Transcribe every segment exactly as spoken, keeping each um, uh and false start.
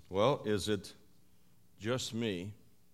Well, is it just me,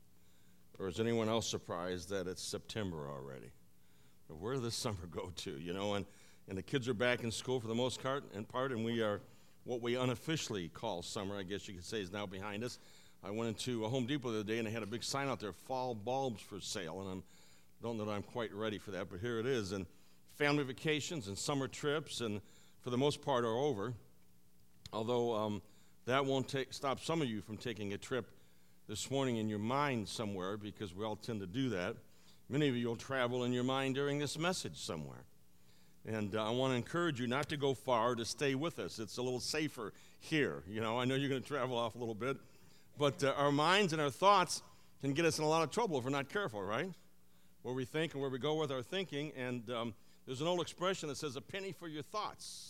or is anyone else surprised that it's September already? Or where did this summer go to, you know? And, and the kids are back in school for the most part, and part, and we are, what we unofficially call summer, I guess you could say, is now behind us. I went into a Home Depot the other day, and they had a big sign out there, fall bulbs for sale, and I don't know that I'm quite ready for that, but here it is. And family vacations and summer trips, and for the most part, are over, although um, that won't take, stop some of you from taking a trip this morning in your mind somewhere, because we all tend to do that. Many of you will travel in your mind during this message somewhere. And uh, I want to encourage you not to go far, to stay with us. It's a little safer here. You know, I know you're going to travel off a little bit, but uh, our minds and our thoughts can get us in a lot of trouble if we're not careful, right? Where we think and where we go with our thinking. And um, there's an old expression that says, a penny for your thoughts.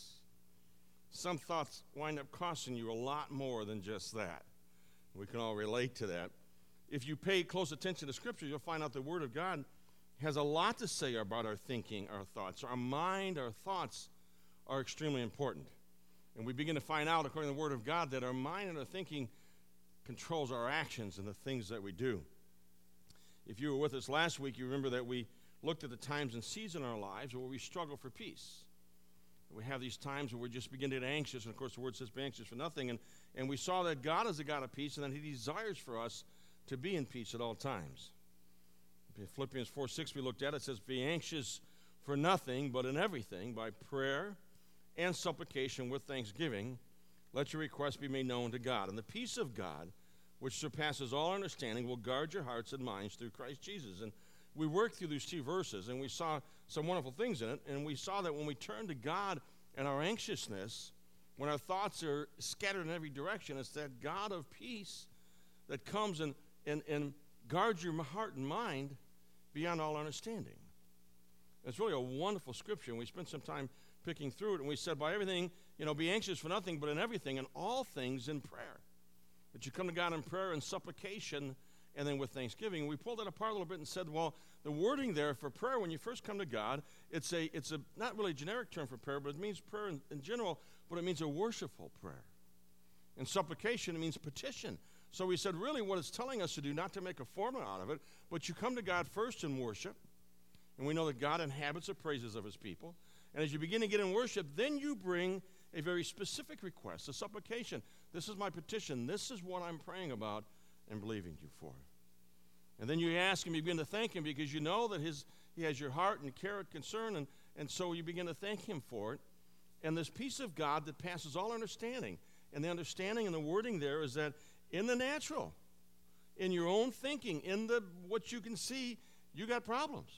Some thoughts wind up costing you a lot more than just that. We can all relate to that. If you pay close attention to Scripture, you'll find out the Word of God has a lot to say about our thinking, our thoughts. Our mind, our thoughts are extremely important. And we begin to find out, according to the Word of God, that our mind and our thinking controls our actions and the things that we do. If you were with us last week, you remember that we looked at the times and seasons in our lives where we struggle for peace. We have these times where we just begin to get anxious, and of course the Word says, be anxious for nothing, and, and we saw that God is a God of peace, and that He desires for us to be in peace at all times. In Philippians four six we looked at, it says, be anxious for nothing, but in everything, by prayer and supplication with thanksgiving, let your requests be made known to God. And the peace of God, which surpasses all understanding, will guard your hearts and minds through Christ Jesus. And we worked through these two verses, and we saw some wonderful things in it, and we saw that when we turn to God and our anxiousness, when our thoughts are scattered in every direction, it's that God of peace that comes and, and, and guards your heart and mind beyond all understanding. It's really a wonderful scripture, and we spent some time picking through it, and we said, by everything, you know, be anxious for nothing, but in everything, and all things in prayer. That you come to God in prayer and supplication, and then with thanksgiving. We pulled that apart a little bit and said, well, the wording there for prayer, when you first come to God, it's a it's a not really a generic term for prayer, but it means prayer in, in general, but it means a worshipful prayer. And supplication, it means petition. So we said, really what it's telling us to do, not to make a formula out of it, but you come to God first in worship, and we know that God inhabits the praises of His people. And as you begin to get in worship, then you bring a very specific request, a supplication. This is my petition. This is what I'm praying about and believing you for it. And then you ask Him, you begin to thank Him, because you know that his, He has your heart and care and concern, and, and so you begin to thank Him for it. And this peace of God that passes all understanding, and the understanding and the wording there is that in the natural, in your own thinking, in the what you can see, you got problems.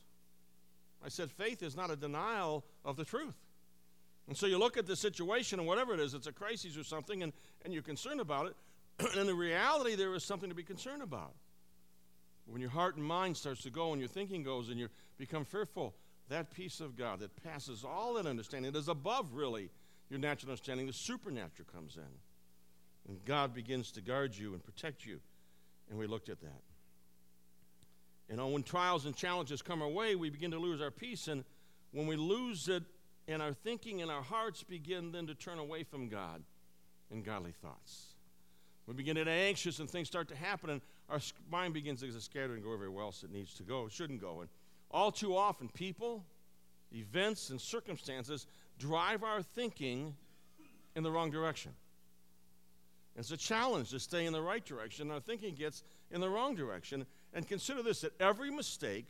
I said faith is not a denial of the truth. And so you look at the situation, and whatever it is, it's a crisis or something, and, and you're concerned about it, and in the reality there is something to be concerned about. When your heart and mind starts to go and your thinking goes and you become fearful, that peace of God that passes all that understanding, it is above really your natural understanding, the supernatural comes in. And God begins to guard you and protect you. And we looked at that. You know, when trials and challenges come our way, we begin to lose our peace. And when we lose it, and our thinking and our hearts begin then to turn away from God and godly thoughts. We begin to get anxious and things start to happen, and our mind begins to scatter and go everywhere else it needs to go, shouldn't go. And all too often, people, events, and circumstances drive our thinking in the wrong direction. It's a challenge to stay in the right direction. Our thinking gets in the wrong direction. And consider this, that every mistake,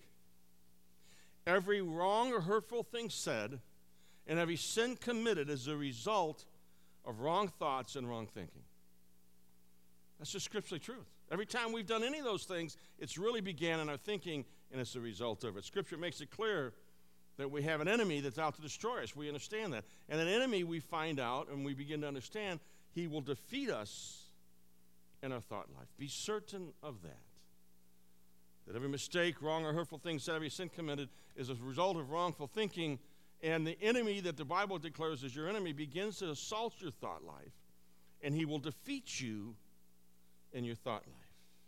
every wrong or hurtful thing said, and every sin committed is a result of wrong thoughts and wrong thinking. That's just scripturally truth. Every time we've done any of those things, it's really began in our thinking, and it's a result of it. Scripture makes it clear that we have an enemy that's out to destroy us. We understand that. And an enemy, we find out, and we begin to understand, he will defeat us in our thought life. Be certain of that. That every mistake, wrong or hurtful thing said, every sin committed is a result of wrongful thinking. And the enemy that the Bible declares as your enemy begins to assault your thought life, and he will defeat you in your thought life.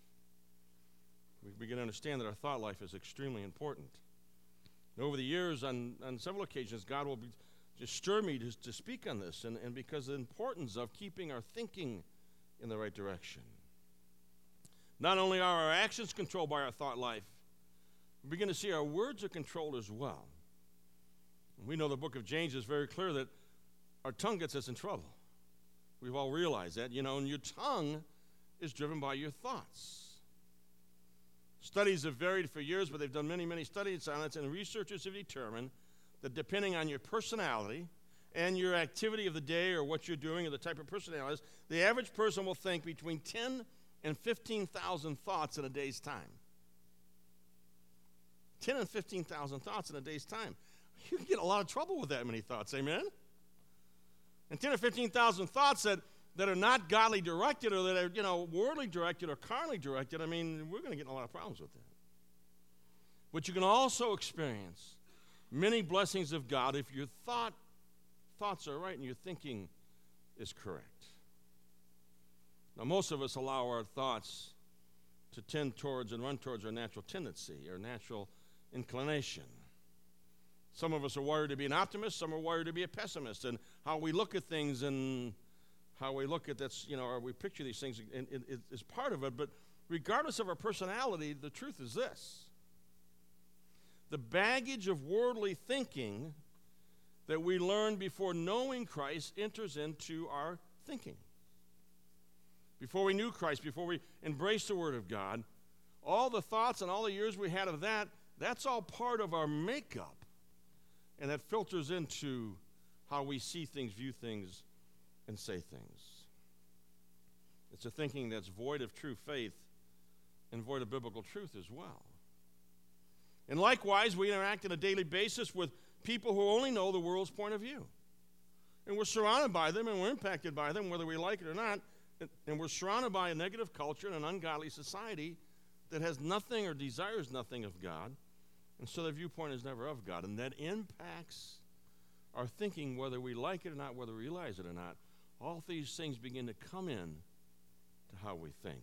We begin to understand that our thought life is extremely important. And over the years, on, on several occasions, God will be, just stir me to, to speak on this, and, and because of the importance of keeping our thinking in the right direction. Not only are our actions controlled by our thought life, we begin to see our words are controlled as well. We know the book of James is very clear that our tongue gets us in trouble. We've all realized that, you know, and your tongue is driven by your thoughts. Studies have varied for years, but they've done many, many studies on it, and researchers have determined that depending on your personality and your activity of the day or what you're doing or the type of personality, the average person will think between ten and fifteen thousand thoughts in a day's time. ten and fifteen thousand thoughts in a day's time. You can get a lot of trouble with that many thoughts, amen? And ten or fifteen thousand thoughts that, that are not godly directed or that are, you know, worldly directed or carnally directed, I mean, we're going to get in a lot of problems with that. But you can also experience many blessings of God if your thought thoughts are right and your thinking is correct. Now, most of us allow our thoughts to tend towards and run towards our natural tendency, our natural inclination. Some of us are wired to be an optimist, some are wired to be a pessimist, and how we look at things and how we look at that's, you know, or we picture these things and, and, and is part of it. But regardless of our personality, the truth is this. The baggage of worldly thinking that we learn before knowing Christ enters into our thinking. Before we knew Christ, before we embraced the Word of God, all the thoughts and all the years we had of that, that's all part of our makeup. And that filters into how we see things, view things, and say things. It's a thinking that's void of true faith and void of biblical truth as well. And likewise, we interact on a daily basis with people who only know the world's point of view. And we're surrounded by them, and we're impacted by them, whether we like it or not. And we're surrounded by a negative culture and an ungodly society that has nothing or desires nothing of God. And so their viewpoint is never of God. And that impacts our thinking, whether we like it or not, whether we realize it or not. All these things begin to come in to how we think.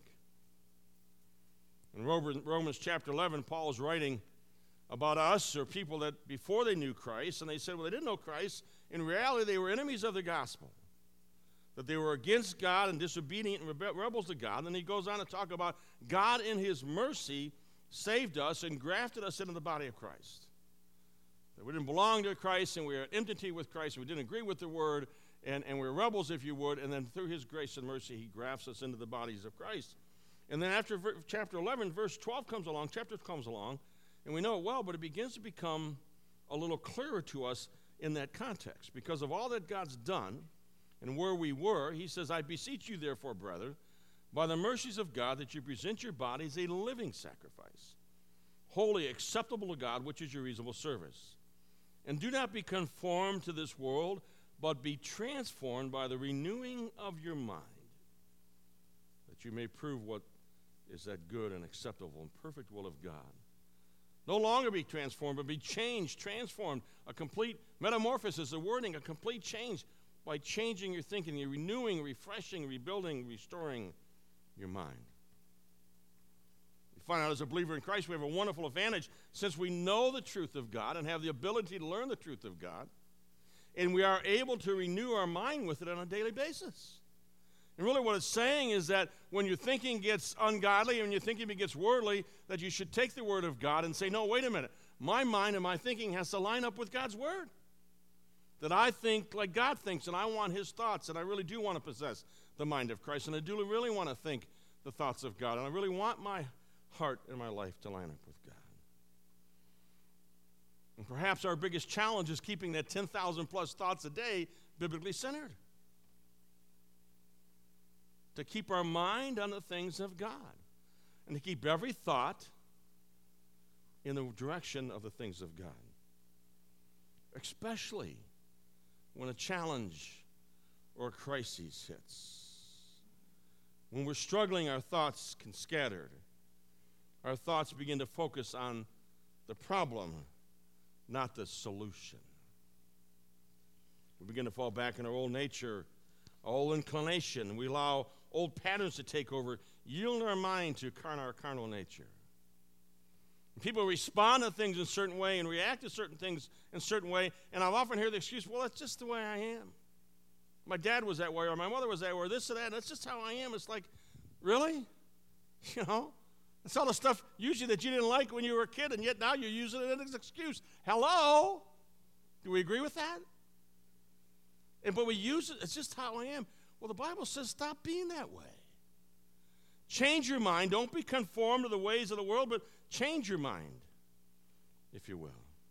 In Romans chapter eleven, Paul is writing about us, or people that before they knew Christ, and they said, well, they didn't know Christ. In reality, they were enemies of the gospel, that they were against God and disobedient and rebe- rebels to God. And then he goes on to talk about God in his mercy saved us and grafted us into the body of Christ. That we didn't belong to Christ, and we were at enmity with Christ, and we didn't agree with the word, and, and we were rebels, if you would, and then through his grace and mercy, he grafts us into the bodies of Christ. And then after ver- chapter eleven, verse twelve comes along, chapter comes along, and we know it well, but it begins to become a little clearer to us in that context. Because of all that God's done and where we were, he says, I beseech you, therefore, brother, by the mercies of God, that you present your bodies a living sacrifice, wholly acceptable to God, which is your reasonable service. And do not be conformed to this world, but be transformed by the renewing of your mind, that you may prove what is that good and acceptable and perfect will of God. No longer be transformed, but be changed, transformed, a complete metamorphosis, the wording, a complete change by changing your thinking, you're renewing, refreshing, rebuilding, restoring your mind. We find out as a believer in Christ, we have a wonderful advantage since we know the truth of God and have the ability to learn the truth of God, and we are able to renew our mind with it on a daily basis. And really what it's saying is that when your thinking gets ungodly and your thinking gets worldly, that you should take the word of God and say, no, wait a minute. My mind and my thinking has to line up with God's word. That I think like God thinks, and I want his thoughts, and I really do want to possess the mind of Christ, and I do really want to think the thoughts of God, and I really want my heart and my life to line up with God. And perhaps our biggest challenge is keeping that ten thousand plus thoughts a day biblically centered. To keep our mind on the things of God. And to keep every thought in the direction of the things of God. Especially when a challenge or a crisis hits. When we're struggling, our thoughts can scatter. Our thoughts begin to focus on the problem, not the solution. We begin to fall back in our old nature, our old inclination. We allow old patterns to take over, yield our mind to our carnal nature. People respond to things in a certain way and react to certain things in a certain way, and I've often heard the excuse, well, that's just the way I am. My dad was that way, or my mother was that way, or this or that. And that's just how I am. It's like, really? You know? That's all the stuff usually that you didn't like when you were a kid, and yet now you're using it as an excuse. Hello? Do we agree with that? And but we use it, it's just how I am. Well, the Bible says stop being that way. Change your mind. Don't be conformed to the ways of the world, but change your mind, if you will.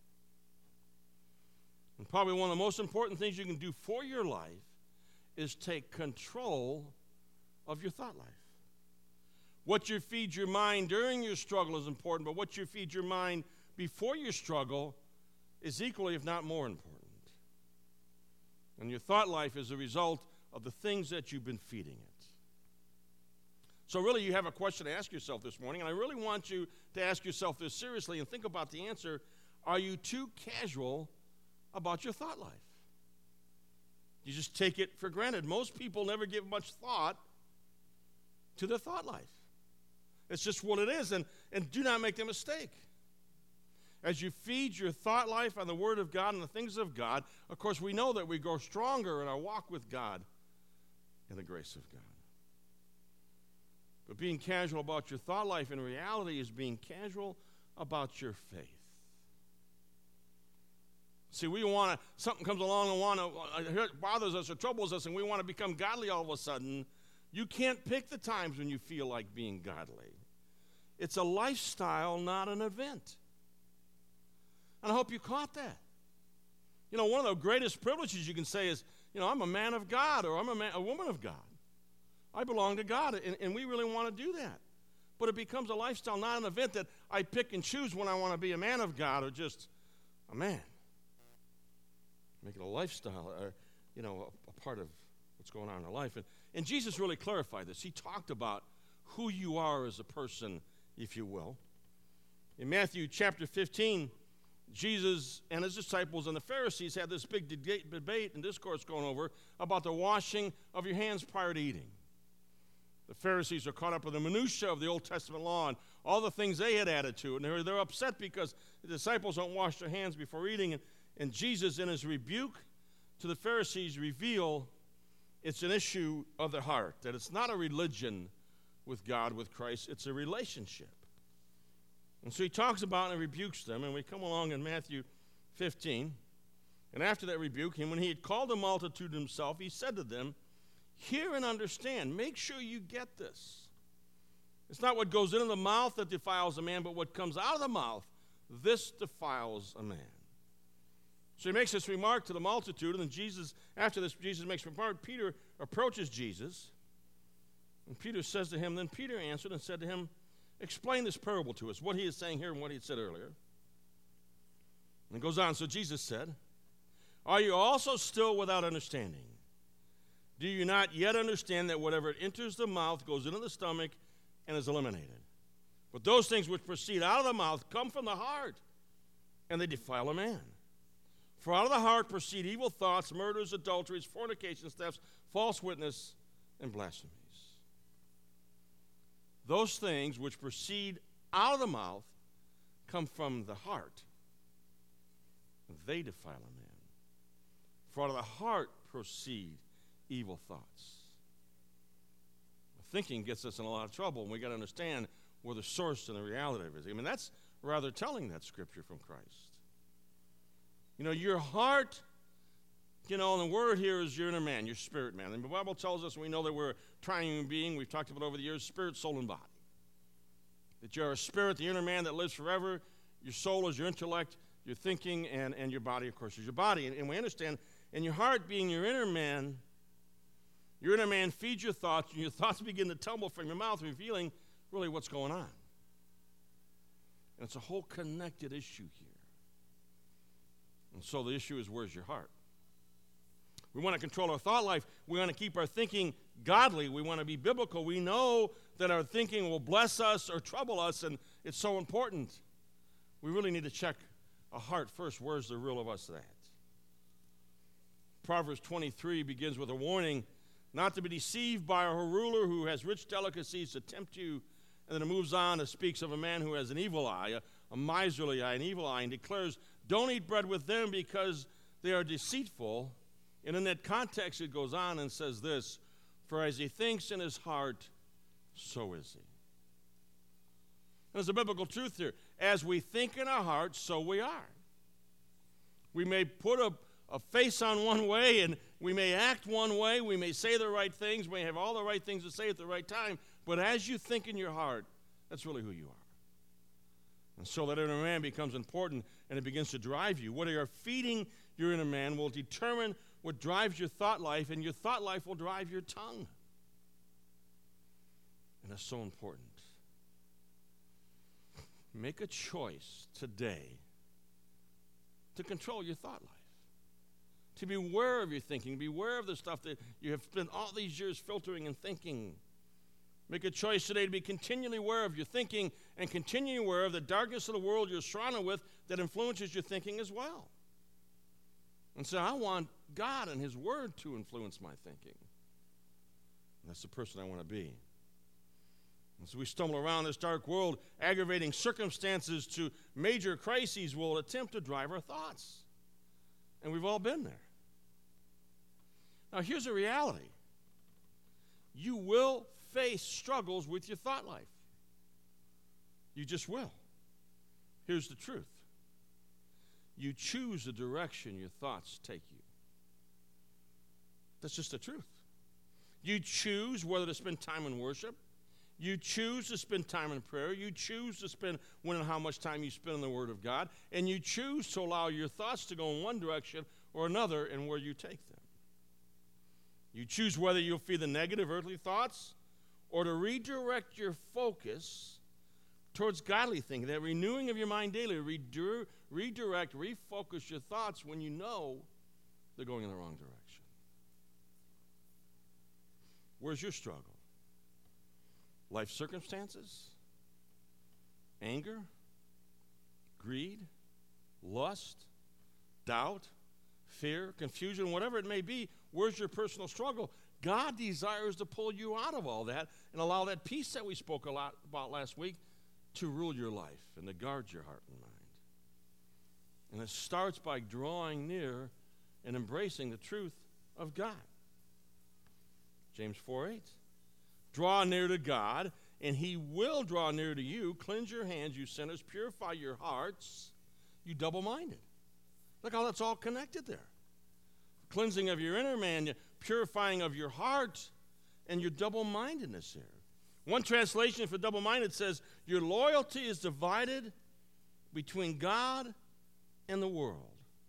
And probably one of the most important things you can do for your life is take control of your thought life. What you feed your mind during your struggle is important, but what you feed your mind before your struggle is equally, if not more, important. And your thought life is a result of the things that you've been feeding it. So really, you have a question to ask yourself this morning, and I really want you to ask yourself this seriously and think about the answer. Are you too casual about your thought life? You just take it for granted. Most people never give much thought to their thought life. It's just what it is, and, and do not make the mistake. As you feed your thought life on the Word of God and the things of God, of course, we know that we grow stronger in our walk with God and the grace of God. But being casual about your thought life in reality is being casual about your faith. See, we want to, something comes along and want to, it bothers us or troubles us, and we want to become godly all of a sudden. You can't pick the times when you feel like being godly. It's a lifestyle, not an event. And I hope you caught that. You know, one of the greatest privileges you can say is, you know, I'm a man of God, or I'm a, man, a woman of God. I belong to God, and, and we really want to do that. But it becomes a lifestyle, not an event that I pick and choose when I want to be a man of God or just a man. Make it a lifestyle, or, you know, a, a part of what's going on in our life. And, and Jesus really clarified this. He talked about who you are as a person, if you will. In Matthew chapter fifteen, Jesus and his disciples and the Pharisees had this big debate and discourse going over about the washing of your hands prior to eating. The Pharisees are caught up in the minutiae of the Old Testament law and all the things they had added to it. And they're, they're upset because the disciples don't wash their hands before eating. And, and Jesus, in his rebuke to the Pharisees, reveal it's an issue of the heart, that it's not a religion with God, with Christ, it's a relationship. And so he talks about and rebukes them, and we come along in Matthew fifteen. And after that rebuke, and when he had called the multitude to himself, he said to them, hear and understand. Make sure you get this. It's not what goes into the mouth that defiles a man, but what comes out of the mouth, this defiles a man. So he makes this remark to the multitude, and then Jesus, after this, Jesus makes a remark. Peter approaches Jesus, and Peter says to him, then Peter answered and said to him, explain this parable to us, what he is saying here and what he had said earlier. And it goes on, so Jesus said, are you also still without understanding? Do you not yet understand that whatever enters the mouth goes into the stomach and is eliminated? But those things which proceed out of the mouth come from the heart, and they defile a man. For out of the heart proceed evil thoughts, murders, adulteries, fornications, thefts, false witness, and blasphemies. Those things which proceed out of the mouth come from the heart, and they defile a man. For out of the heart proceed evil thoughts. Thinking gets us in a lot of trouble, and we got to understand where the source and the reality of it is. I mean, that's rather telling, that scripture from Christ. You know, your heart, you know, and the word here is your inner man, your spirit man. And the Bible tells us, and we know that we're a triune being, we've talked about over the years, spirit, soul, and body. That you're a spirit, the inner man that lives forever. Your soul is your intellect, your thinking, and, and your body, of course, is your body. And, and we understand, and your heart being your inner man, your inner man feeds your thoughts, and your thoughts begin to tumble from your mouth, revealing really what's going on. And it's a whole connected issue here. And so the issue is, where's your heart? We want to control our thought life. We want to keep our thinking godly. We want to be biblical. We know that our thinking will bless us or trouble us, and it's so important. We really need to check our heart first. Where's the real of us at? Proverbs twenty-three begins with a warning not to be deceived by a ruler who has rich delicacies to tempt you. And then it moves on. It speaks of a man who has an evil eye, a, a miserly eye, an evil eye, and declares, don't eat bread with them because they are deceitful And in that context, it goes on and says this, for as he thinks in his heart, so is he. And there's a biblical truth here. As we think in our heart, so we are. We may put a, a face on one way, and we may act one way. We may say the right things. We may have all the right things to say at the right time. But as you think in your heart, that's really who you are. And so that inner man becomes important, and it begins to drive you. What you're feeding your inner man will determine what drives your thought life, and your thought life will drive your tongue. And that's so important. Make a choice today to control your thought life, to be aware of your thinking, be aware of the stuff that you have spent all these years filtering and thinking. Make a choice today to be continually aware of your thinking and continually aware of the darkness of the world you're surrounded with that influences your thinking as well. And so I want God and His Word to influence my thinking. And that's the person I want to be. And so we stumble around this dark world, aggravating circumstances to major crises will attempt to drive our thoughts. And we've all been there. Now here's a reality. You will face struggles with your thought life. You just will. Here's the truth. You choose the direction your thoughts take you. That's just the truth. You choose whether to spend time in worship. You choose to spend time in prayer. You choose to spend when and how much time you spend in the Word of God. And you choose to allow your thoughts to go in one direction or another and where you take them. You choose whether you'll feed the negative earthly thoughts or to redirect your focus towards godly thinking, that renewing of your mind daily, redir- redirect, refocus your thoughts when you know they're going in the wrong direction. Where's your struggle? Life circumstances? Anger? Greed? Lust? Doubt? Fear? Confusion? Whatever it may be, where's your personal struggle? God desires to pull you out of all that and allow that peace that we spoke a lot about last week to rule your life and to guard your heart and mind. And it starts by drawing near and embracing the truth of God. James four eight. Draw near to God, and He will draw near to you. Cleanse your hands, you sinners. Purify your hearts, you double-minded. Look how that's all connected there. Cleansing of your inner man, purifying of your heart, and your double-mindedness there. One translation for double-minded says, your loyalty is divided between God and the world.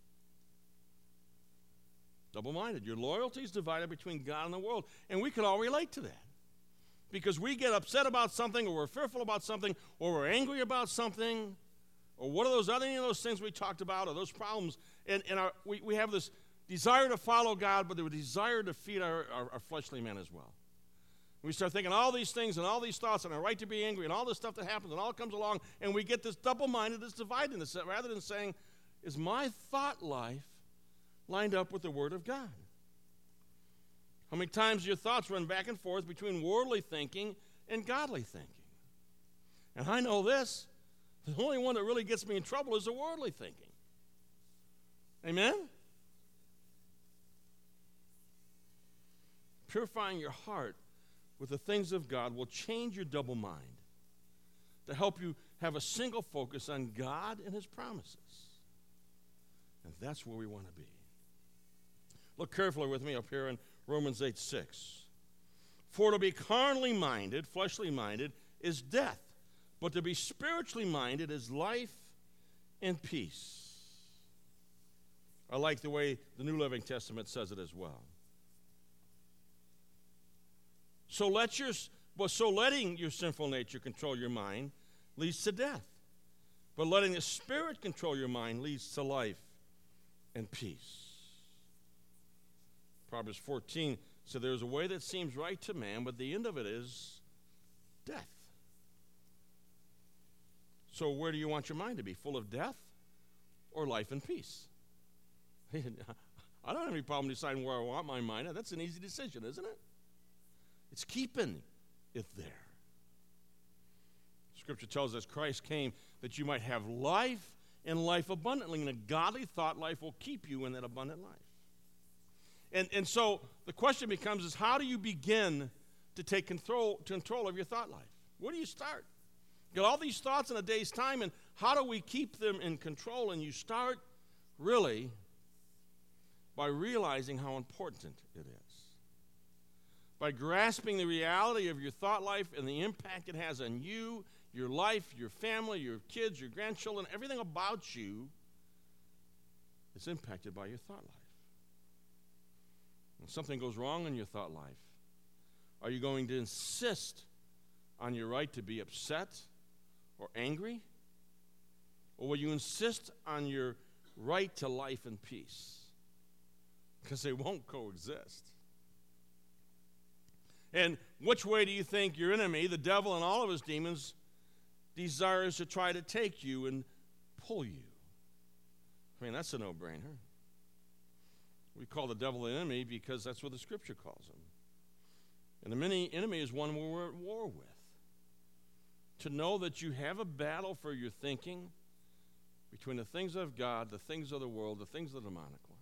Double-minded. Your loyalty is divided between God and the world. And we can all relate to that. Because we get upset about something, or we're fearful about something, or we're angry about something, or what are those other any of those things we talked about, or those problems. And, and our, we, we have this desire to follow God, but the desire to feed our, our, our fleshly man as well. We start thinking all these things and all these thoughts and our right to be angry and all this stuff that happens and all comes along, and we get this double-minded, this dividedness, rather than saying, is my thought life lined up with the Word of God? How many times your thoughts run back and forth between worldly thinking and godly thinking? And I know this, the only one that really gets me in trouble is the worldly thinking. Amen? Purifying your heart with the things of God will change your double mind to help you have a single focus on God and His promises. And that's where we want to be. Look carefully with me up here in Romans eight six. For to be carnally minded, fleshly minded, is death, but to be spiritually minded is life and peace. I like the way the New Living Testament says it as well. So let your, but so letting your sinful nature control your mind leads to death. But letting the Spirit control your mind leads to life and peace. Proverbs fourteen said, there's a way that seems right to man, but the end of it is death. So where do you want your mind to be? Full of death or life and peace? I don't have any problem deciding where I want my mind. That's an easy decision, isn't it? It's keeping it there. Scripture tells us Christ came that you might have life and life abundantly, and a godly thought life will keep you in that abundant life. And, and so the question becomes is how do you begin to take control, control of your thought life? Where do you start? You got all these thoughts in a day's time, and how do we keep them in control? And you start really by realizing how important it is. By grasping the reality of your thought life and the impact it has on you, your life, your family, your kids, your grandchildren, everything about you is impacted by your thought life. When something goes wrong in your thought life, are you going to insist on your right to be upset or angry? Or will you insist on your right to life and peace? Because they won't coexist. And which way do you think your enemy, the devil and all of his demons, desires to try to take you and pull you? I mean, that's a no-brainer. We call the devil the enemy because that's what the Scripture calls him. And the many enemy is one we're at war with. To know that you have a battle for your thinking between the things of God, the things of the world, the things of the demonic one.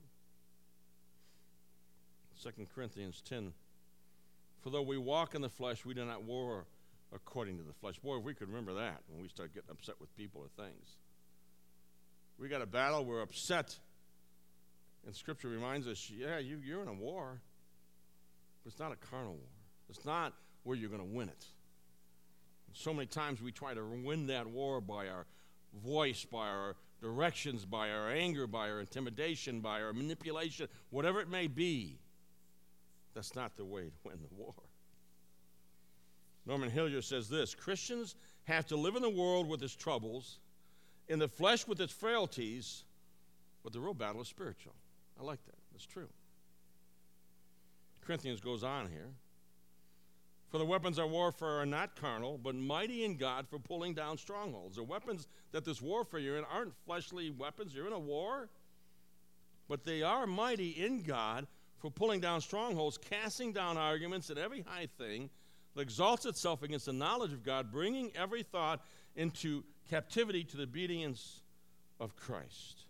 Second Corinthians ten, for though we walk in the flesh, we do not war according to the flesh. Boy, if we could remember that when we start getting upset with people or things. We got a battle, we're upset. And Scripture reminds us, yeah, you, you're in a war, but it's not a carnal war. It's not where you're going to win it. And so many times we try to win that war by our voice, by our directions, by our anger, by our intimidation, by our manipulation, whatever it may be. That's not the way to win the war. Norman Hillier says this, Christians have to live in the world with its troubles, in the flesh with its frailties, but the real battle is spiritual. I like that. That's true. Corinthians goes on here. For the weapons of warfare are not carnal, but mighty in God for pulling down strongholds. The weapons that this warfare you're in aren't fleshly weapons. You're in a war, but they are mighty in God for pulling down strongholds, casting down arguments and every high thing that exalts itself against the knowledge of God, bringing every thought into captivity to the obedience of Christ.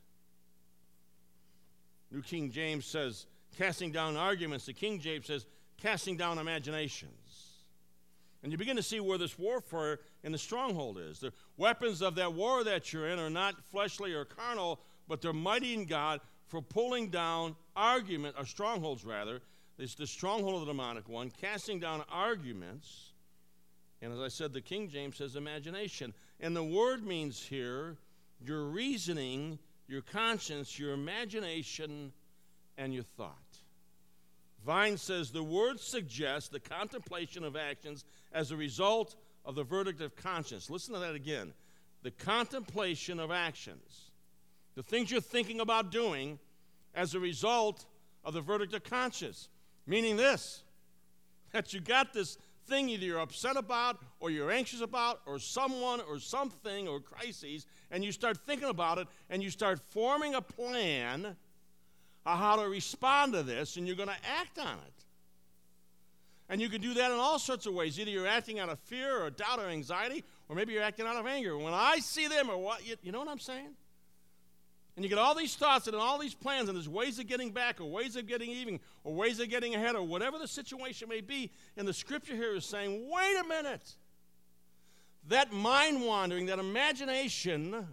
New King James says, casting down arguments. The King James says, casting down imaginations. And you begin to see where this warfare in the stronghold is. The weapons of that war that you're in are not fleshly or carnal, but they're mighty in God for pulling down argument, or strongholds rather. It's the stronghold of the demonic one, casting down arguments. And as I said, the King James says imagination. And the word means here your reasoning, your conscience, your imagination, and your thought. Vine says the word suggests the contemplation of actions as a result of the verdict of conscience. Listen to that again. The contemplation of actions. The things you're thinking about doing as a result of the verdict of conscience. Meaning this, that you got this thing either you're upset about or you're anxious about or someone or something or crises, and you start thinking about it and you start forming a plan of how to respond to this, and you're going to act on it. And you can do that in all sorts of ways. Either you're acting out of fear or doubt or anxiety, or maybe you're acting out of anger. When I see them or what, you, you know what I'm saying? And you get all these thoughts and all these plans, and there's ways of getting back or ways of getting even or ways of getting ahead or whatever the situation may be. And the Scripture here is saying, wait a minute. That mind wandering, that imagination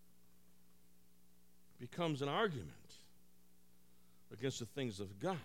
becomes an argument against the things of God.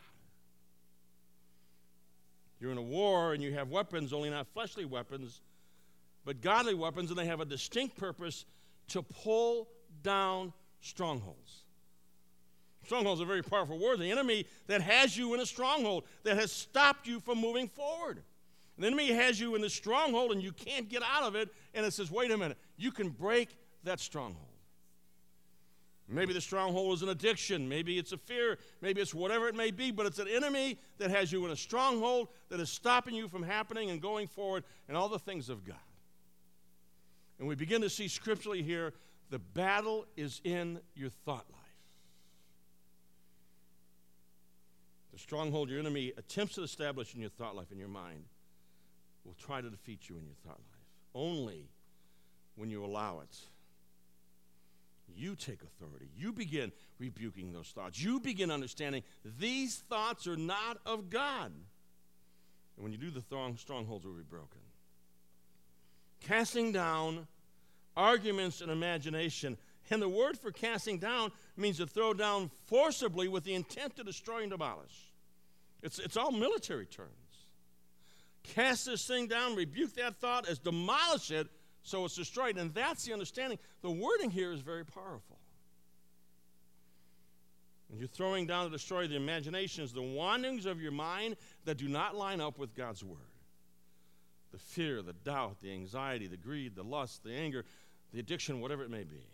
You're in a war and you have weapons, only not fleshly weapons, but godly weapons, and they have a distinct purpose to pull down strongholds. Strongholds are a very powerful word. The enemy that has you in a stronghold, that has stopped you from moving forward. The enemy has you in the stronghold and you can't get out of it, and it says, wait a minute, you can break that stronghold. Maybe the stronghold is an addiction. Maybe it's a fear. Maybe it's whatever it may be, but it's an enemy that has you in a stronghold that is stopping you from happening and going forward and all the things of God. And we begin to see scripturally here, the battle is in your thought life. The stronghold your enemy attempts to establish in your thought life, in your mind, will try to defeat you in your thought life. Only when you allow it. You take authority. You begin rebuking those thoughts. You begin understanding these thoughts are not of God. And when you do, the throng, strongholds will be broken. Casting down arguments and imagination. And the word for casting down means to throw down forcibly with the intent to destroy and demolish. It's, it's all military terms. Cast this thing down, rebuke that thought as demolish it so it's destroyed. And that's the understanding. The wording here is very powerful. And you're throwing down to destroy the imaginations, the wanderings of your mind that do not line up with God's word. The fear, the doubt, the anxiety, the greed, the lust, the anger, the addiction, whatever it may be.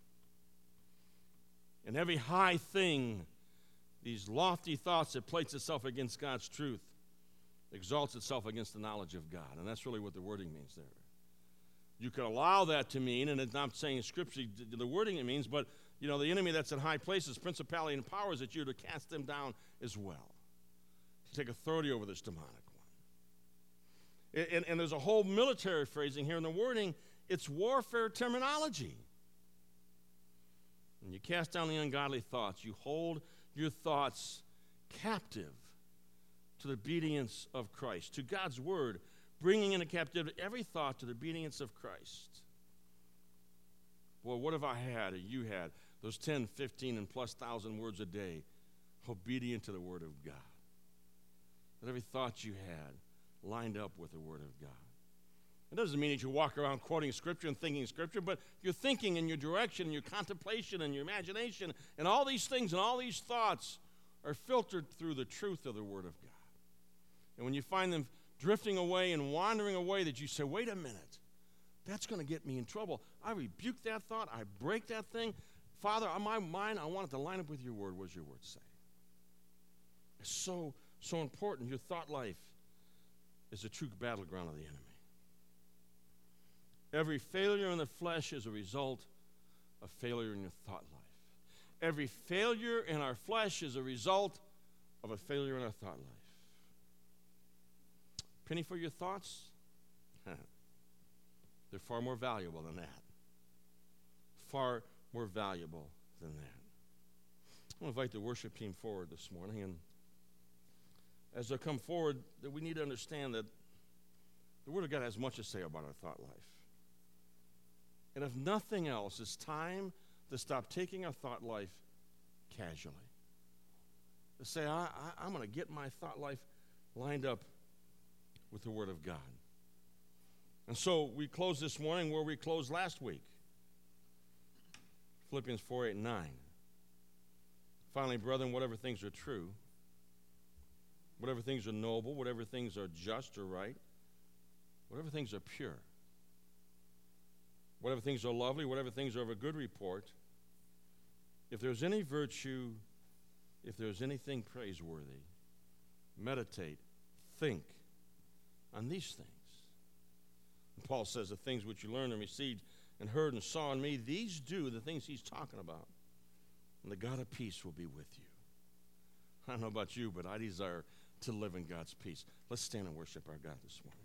And every high thing, these lofty thoughts that place itself against God's truth, exalts itself against the knowledge of God. And that's really what the wording means there. You could allow that to mean, and it's not saying in Scripture the wording it means, but, you know, the enemy that's in high places, principality and powers, that you're to cast them down as well. To take authority over this demonic one. And, and, and there's a whole military phrasing here in the wording. It's warfare terminology. When you cast down the ungodly thoughts, you hold your thoughts captive to the obedience of Christ, to God's word, bringing into captivity every thought to the obedience of Christ. Well, what have I had or you had? Those ten, fifteen, and plus thousand words a day, obedient to the word of God. That every thought you had lined up with the word of God. It doesn't mean that you walk around quoting Scripture and thinking Scripture, but your thinking and your direction and your contemplation and your imagination and all these things and all these thoughts are filtered through the truth of the Word of God. And when you find them drifting away and wandering away, that you say, wait a minute, that's going to get me in trouble. I rebuke that thought. I break that thing. Father, on my mind, I want it to line up with your Word. What does your Word say? It's so, so important. Your thought life is the true battleground of the enemy. Every failure in the flesh is a result of failure in your thought life. Every failure in our flesh is a result of a failure in our thought life. Penny for your thoughts? They're far more valuable than that. Far more valuable than that. I want to invite the worship team forward this morning, and as they come forward, that we need to understand that the Word of God has much to say about our thought life. And if nothing else, it's time to stop taking our thought life casually. To say, I, I, I'm going to get my thought life lined up with the Word of God. And so we close this morning where we closed last week. Philippians four, eight, and nine. Finally, brethren, whatever things are true, whatever things are noble, whatever things are just or right, whatever things are pure, whatever things are lovely, whatever things are of a good report, if there's any virtue, if there's anything praiseworthy, meditate, think on these things. And Paul says the things which you learned and received and heard and saw in me, these do, the things he's talking about. And the God of peace will be with you. I don't know about you, but I desire to live in God's peace. Let's stand and worship our God this morning.